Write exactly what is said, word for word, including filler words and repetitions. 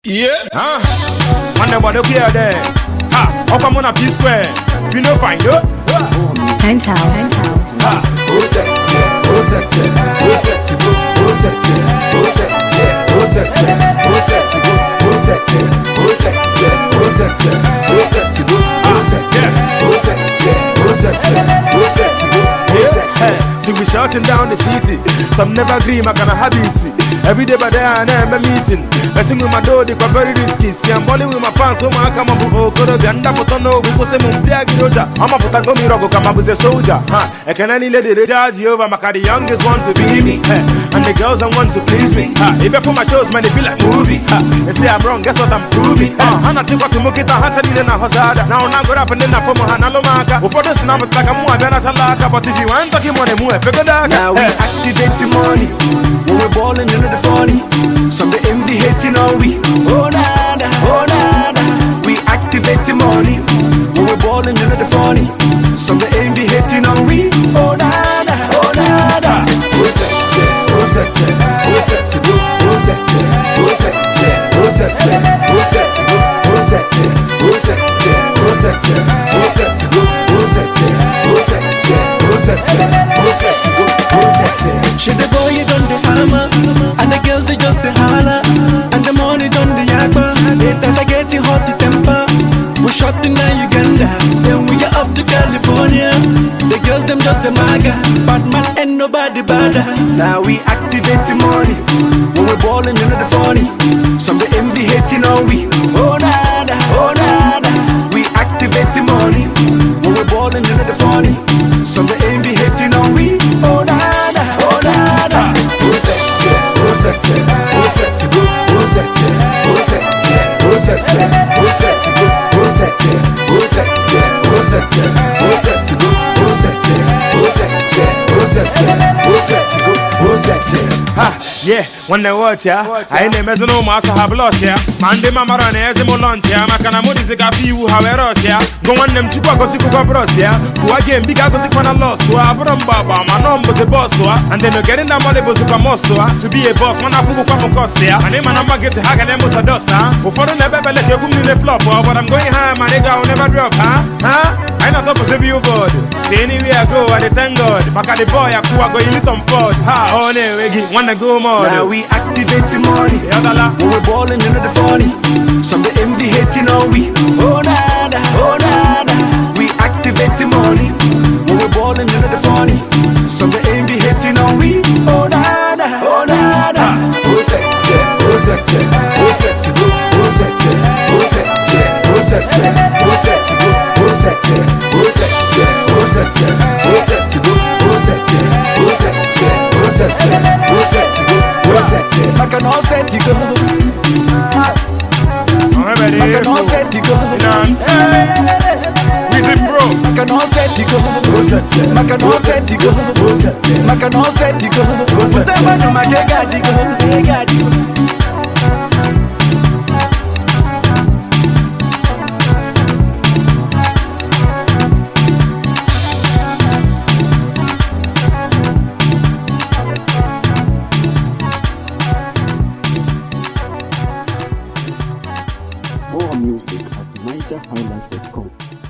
Yeah. Huh? Man, nobody here there. Ha! How come on a P square? You know, find you. Penthouse. Ha! Who set it? Who set it? Who set it? Who set it? Who set it? Who set it? Who set it? Who set it? Who set it? Who set it? Who set it? Who set it? Who set it? Who set it? Who set it? Who set it? See, we shouting down the city. Some never agree, I can have it. Every day, but there I am a meeting. I sing with my door, they quite very risky. See, I'm balling with my fans, so I come up with oh, could have been for no, we was a Mumpiagi Roja. I'm a put a gummy rock, come up with a soldier. I can only let it charge you over. My the youngest want to be me, and the girls I want to please me. If for my shows, man, it be like movie. They say I'm wrong, guess what I'm proving. I'm not sure what to make it a hundred in a Hosada. Now, I'm good up and then for Mohanalomaka. Before this, I'm like a more than a talaka, but if you want to give money, more, now we activate the money. When we're balling into the funny. Some the envy hating on we. Oh nada, oh nada. We activate the money. When we're balling into the funny. Some the envy hating on we. Oh nada, oh nada. Who set it? Who set it? Who set it? Who set it? Who set it? Who set it? Who set it? Who set it? Who set it? Who set it? Who set it? Who set it? Who set it? Who set it? Who set it? Who set it? She the boy you done the hammer, and the girls they just the holler, and the money done the yakba. Haters are getting hot the temper. We shot in Uganda, then we are off to California. The girls them just the maga, bad man ain't nobody better. Now we activate the money, when we're balling into the funny. Some the envy hating on we. Oh nada, oh nada. We activate the money, when we're balling into the funny. Some the envy hating on we. Oh nada, oh nada. Who set it? Who set it? Who set it? Who set it? Who set it? Who set it? Who set it? Who set it? Who set it? Who set it? Who set it? Who set it? Who set it? Who set it? Who set it? Who set it? Ha! Yeah, when they watch ya, I ain't a no master have lost ya. Monday, Mamma, and as a lunch ya, Macanamudi, the Gafi, who have a rush ya. Go on them to go to Bros ya. Who again, big I was a lost to our Baba, my number was a boss, and then getting that money was a most to be a boss, man, I put up a cost here. And then I'm get to hack and then was a dosa. Before the never let you go in the flop, but I'm going high, my nigga will never drop, huh? Huh? I not up to you good. See anywhere I go, I thank God. Back at the boy, I go go you little ford. Ha, oh no, we wanna go more. Now we activate the money. When we're balling into the funny. Some the envy hating on we. Oh nada, oh nada. We activate the money. When we're balling into the funny. Some the envy hating on we. Oh nada, oh nada. Who set it? Who set it? Who set it? Who set it? Who set it? Who set it? Who set it? Who set it? Who set it? Who set it? Who set it? Who set it? Who set it? Who set it? Who set it? Who set it? I can all set it go. I can all set it go. Easy bro. I can all set it go. I can all set it go. I can all set it go. Whatever no my get it go. Get it go. More music at niger high life dot com.